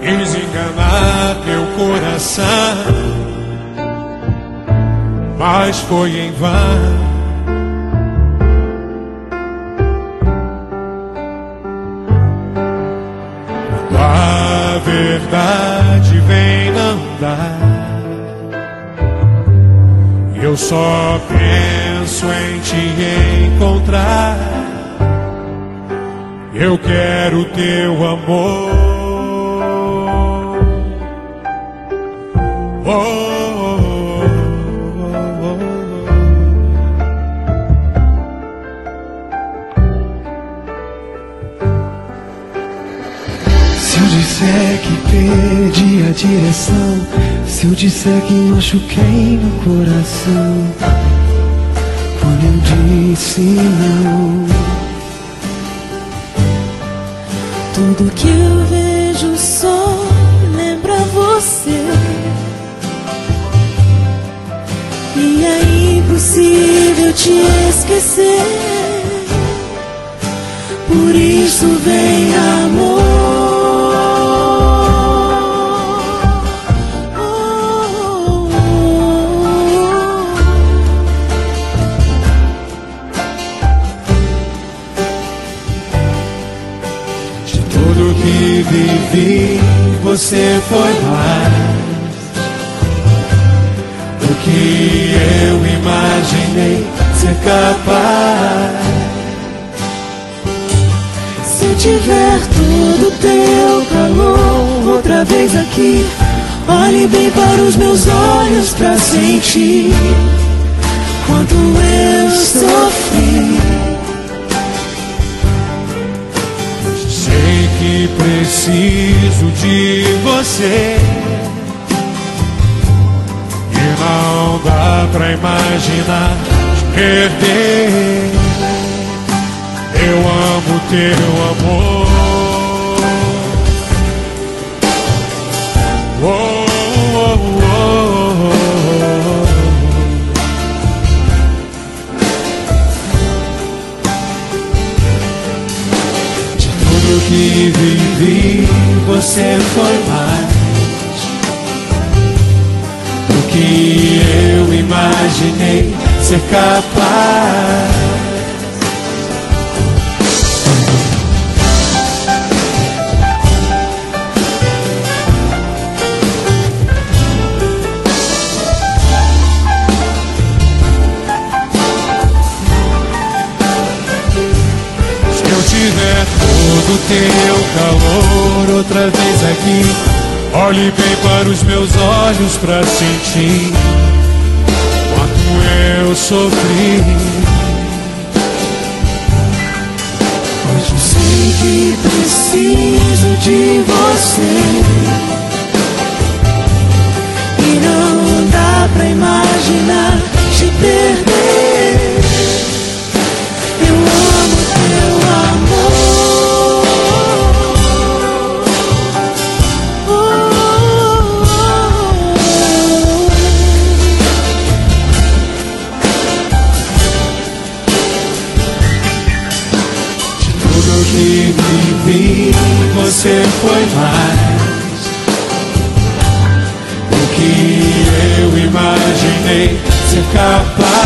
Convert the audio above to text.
desenganar meu coração, mas foi em vão. Quando a verdade vem não dá, eu só penso em te encontrar. Eu quero teu amor. Oh, oh, oh, oh. Se eu disser que perdi a direção, se eu disser que machuquei meu coração, quando eu disse não, tudo que eu vejo só lembra você, e é impossível te esquecer. Por isso vem amor. Tudo que vivi, você foi mais do que eu imaginei ser capaz. Se tiver todo teu calor outra vez aqui, olhe bem para os meus olhos pra sentir quanto eu sofri. Sei que preciso de você e não dá pra imaginar te perder. Eu amo teu amor. Oh, oh, oh, oh. De tudo que vivi, você foi mais do que eu imaginei ser capaz. Tiver todo teu calor outra vez aqui, olhe bem para os meus olhos pra sentir quanto eu sofri. Hoje eu sei que preciso de você e não dá pra imaginar te perder. Eu amo teu amor. De tudo que vivi, você foi mais do que eu imaginei ser capaz.